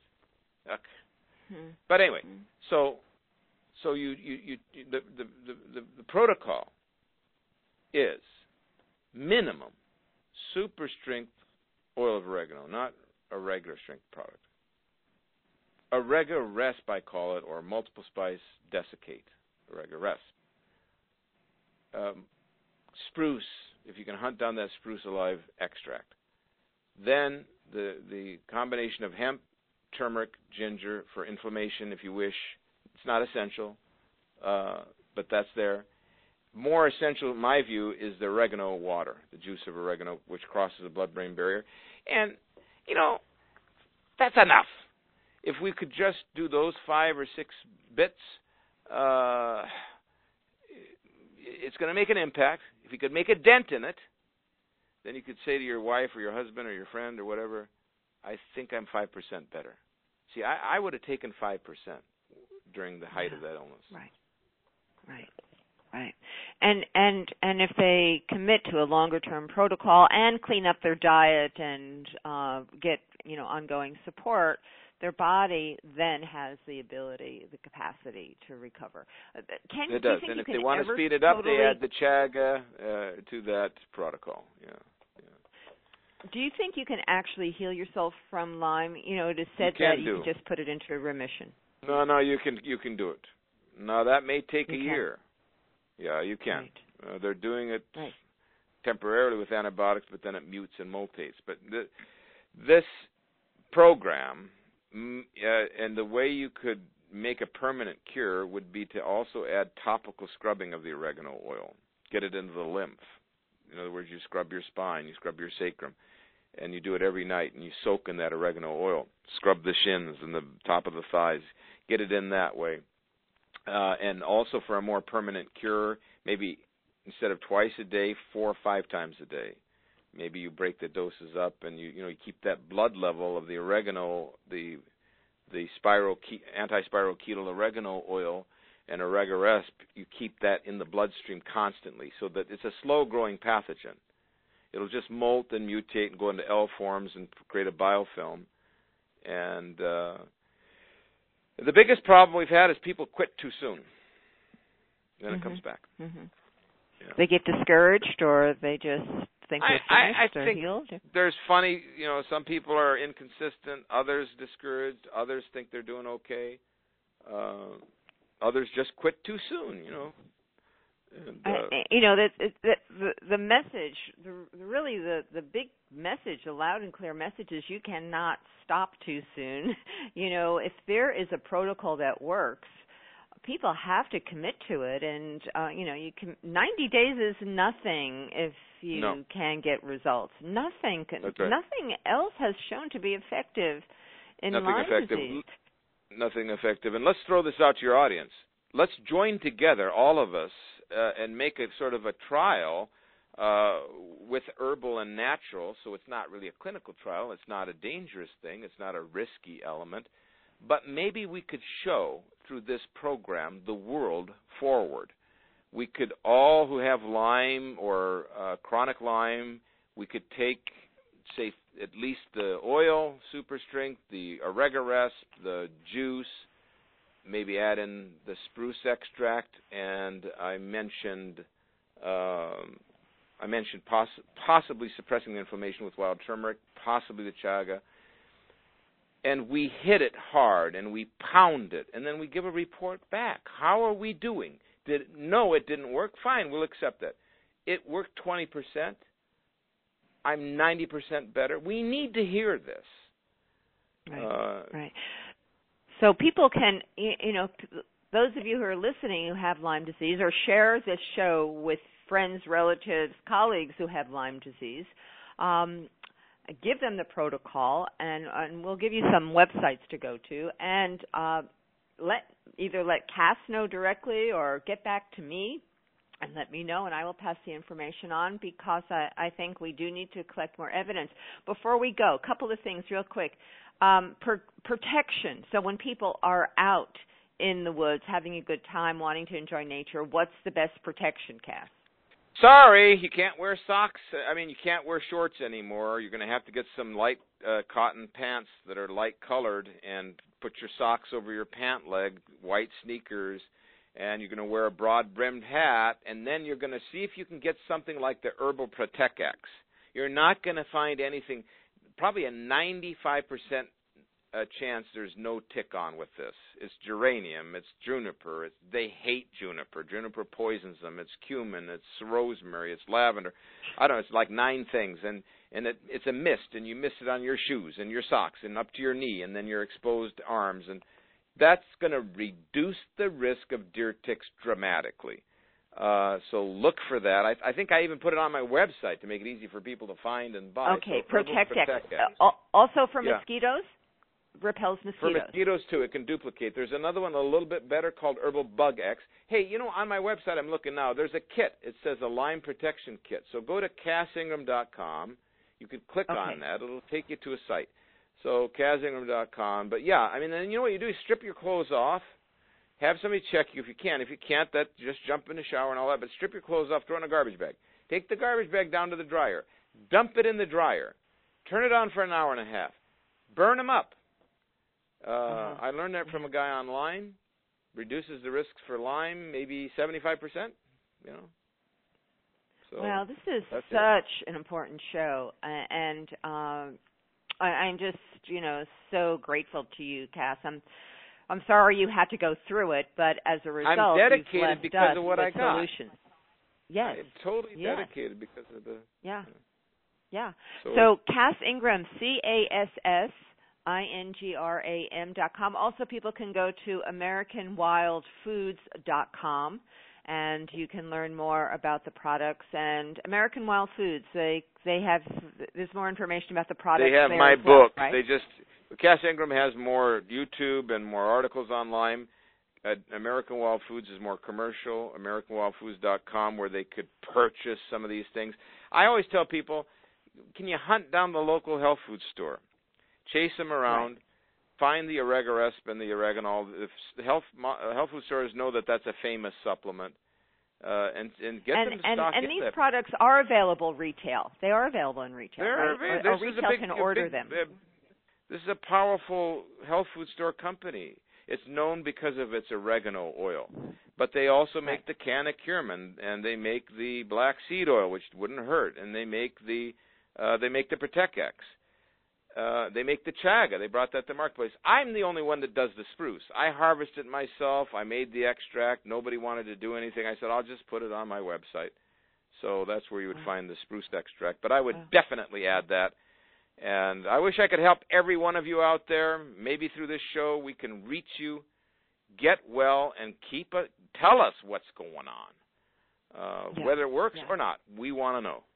But anyway, so the protocol is minimum super strength oil of oregano, not a regular strength product. Orega Resp, I call it, or multiple spice desiccate. Orega Resp. Spruce, if you can hunt down that spruce alive extract. Then the combination of hemp, turmeric, ginger for inflammation, if you wish. It's not essential, but that's there. More essential, in my view, is the oregano water, the juice of oregano, which crosses the blood-brain barrier. And, that's enough. If we could just do those 5 or 6 bits, it's going to make an impact. If you could make a dent in it, then you could say to your wife or your husband or your friend or whatever, I think I'm 5% better. See, I would have taken 5% during the height of that illness. Right. And if they commit to a longer-term protocol and clean up their diet and get ongoing support, their body then has the ability, the capacity to recover. It does, and if they want to speed it up, they add the chaga to that protocol. Yeah. Do you think you can actually heal yourself from Lyme? It is said that you can just put it into remission. No, you can do it. Now that may take a year. Yeah, you can. Right. They're doing it temporarily with antibiotics, but then it mutes and mutates. But this program, and the way you could make a permanent cure would be to also add topical scrubbing of the oregano oil. Get it into the lymph. In other words, you scrub your spine, you scrub your sacrum, and you do it every night, and you soak in that oregano oil. Scrub the shins and the top of the thighs. Get it in that way. And also for a more permanent cure, maybe instead of twice a day, 4 or 5 times a day. Maybe you break the doses up, and you keep that blood level of the oregano, the anti-spiral ketol oregano oil and Oregaresp, you keep that in the bloodstream constantly, so that it's a slow-growing pathogen. It'll just molt and mutate and go into L forms and create a biofilm. And the biggest problem we've had is people quit too soon. Then it comes back. Mm-hmm. Yeah. They get discouraged, or they just think they're finished or healed? There's funny, some people are inconsistent, others discouraged, others think they're doing okay, others just quit too soon, And, the message, the big message, the loud and clear message is you cannot stop too soon. If there is a protocol that works, people have to commit to it, and 90 days is nothing if you can get results. Nothing else has shown to be effective in Lyme disease. Nothing effective. And let's throw this out to your audience. Let's join together, all of us, and make a sort of a trial with herbal and natural, so it's not really a clinical trial. It's not a dangerous thing. It's not a risky element. But maybe we could show through this program the world forward. We could all who have Lyme or chronic Lyme, we could take, say, at least the oil, super strength, the Oregaresp, the juice, maybe add in the spruce extract, and I mentioned possibly suppressing the inflammation with wild turmeric, possibly the chaga. And we hit it hard, and we pound it, and then we give a report back. How are we doing? No, it didn't work. Fine, we'll accept that. It worked 20%. I'm 90% better. We need to hear this. Right. So people can, those of you who are listening who have Lyme disease, or share this show with friends, relatives, colleagues who have Lyme disease, give them the protocol, and we'll give you some websites to go to, and let Cass know directly or get back to me and let me know, and I will pass the information on, because I think we do need to collect more evidence. Before we go, a couple of things real quick. Protection. So when people are out in the woods having a good time, wanting to enjoy nature, what's the best protection, Cass? Sorry, you can't wear socks. You can't wear shorts anymore. You're going to have to get some light cotton pants that are light colored and put your socks over your pant leg, white sneakers, and you're going to wear a broad-brimmed hat, and then you're going to see if you can get something like the Herbal Protect X. You're not going to find anything, probably a 95% chance there's no tick on with this. It's geranium, it's juniper, they hate juniper. Juniper poisons them. It's cumin, it's rosemary, it's lavender. I don't know, it's like 9 things, and it's a mist, and you mist it on your shoes and your socks and up to your knee, and then your exposed arms, and that's going to reduce the risk of deer ticks dramatically. So look for that. I think I even put it on my website to make it easy for people to find and buy. Okay, so Protect X. Also for mosquitoes? Repels mosquitoes. For mosquitoes, too. It can duplicate. There's another one a little bit better called Herbal Bug X. Hey, on my website I'm looking now, there's a kit. It says a Lyme Protection Kit. So go to CassIngram.com. You can click on that. It'll take you to a site. So CassIngram.com. But, then you know what you do is strip your clothes off. Have somebody check you if you can. If you can't, just jump in the shower and all that. But strip your clothes off, throw in a garbage bag. Take the garbage bag down to the dryer. Dump it in the dryer. Turn it on for an hour and a half. Burn them up. I learned that from a guy online. Reduces the risks for Lyme maybe 75%. You know. So well, this is such an important show, and I'm just so grateful to you, Cass. I'm sorry you had to go through it, but as a result, I'm dedicated you've left because us of what I got. Solutions. Yes. I'm totally dedicated because of the. Yeah. Yeah. So Cass Ingram, CassIngram.com. Also, people can go to AmericanWildFoods.com, and you can learn more about the products. And American Wild Foods, they have, there's more information about the products. They have there my as well, book. right? Cass Ingram has more YouTube and more articles on Lyme. American Wild Foods is more commercial. AmericanWildFoods.com, where they could purchase some of these things. I always tell people, can you hunt down the local health food store? Chase them around. Right. Find the Oregaresp and the oregano. If the health food stores know that that's a famous supplement, and get them to stock and these products are available retail. They are available in retail. Right? Or retail can order them. This is a powerful health food store company. It's known because of its oregano oil, but they also make the Canna Cureman, and they make the black seed oil, which wouldn't hurt, and they make the Protect X. They make the chaga. They brought that to the marketplace. I'm the only one that does the spruce. I harvest it myself. I made the extract. Nobody wanted to do anything. I said, I'll just put it on my website. So that's where you would find the spruce extract. But I would definitely add that. And I wish I could help every one of you out there. Maybe through this show we can reach you, get well, and tell us what's going on. Whether it works or not, we want to know.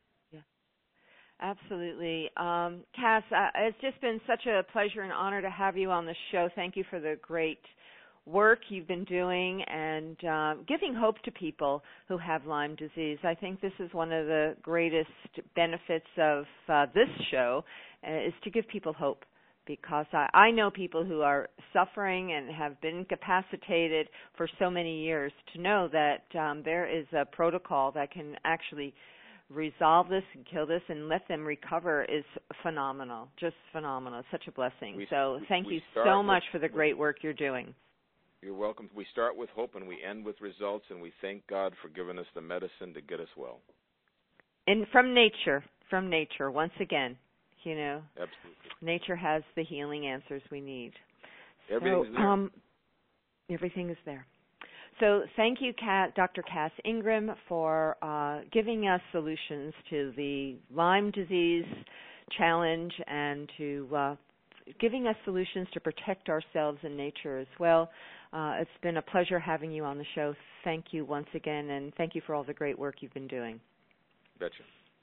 Absolutely. Cass, it's just been such a pleasure and honor to have you on the show. Thank you for the great work you've been doing and giving hope to people who have Lyme disease. I think this is one of the greatest benefits of this show is to give people hope, because I know people who are suffering and have been incapacitated for so many years, to know that there is a protocol that can actually resolve this and kill this and let them recover is phenomenal, just phenomenal. It's such a blessing. So thank you so much for the great work you're doing. You're welcome. We start with hope and we end with results, and we thank God for giving us the medicine to get us well. And from nature, once again, Absolutely. Nature has the healing answers we need. Everything's there. Everything is there. So thank you, Dr. Cass Ingram, for giving us solutions to the Lyme disease challenge and to giving us solutions to protect ourselves in nature as well. It's been a pleasure having you on the show. Thank you once again, and thank you for all the great work you've been doing. Betcha.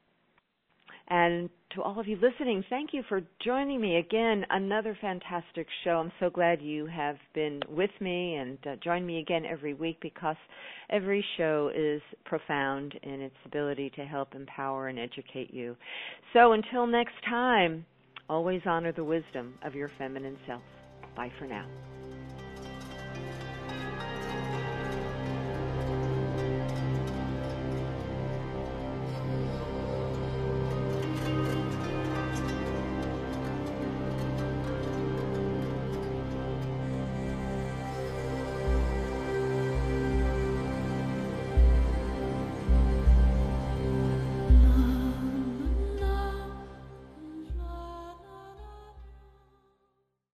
And to all of you listening, thank you for joining me again. Another fantastic show. I'm so glad you have been with me and join me again every week, because every show is profound in its ability to help empower and educate you. So until next time, always honor the wisdom of your feminine self. Bye for now.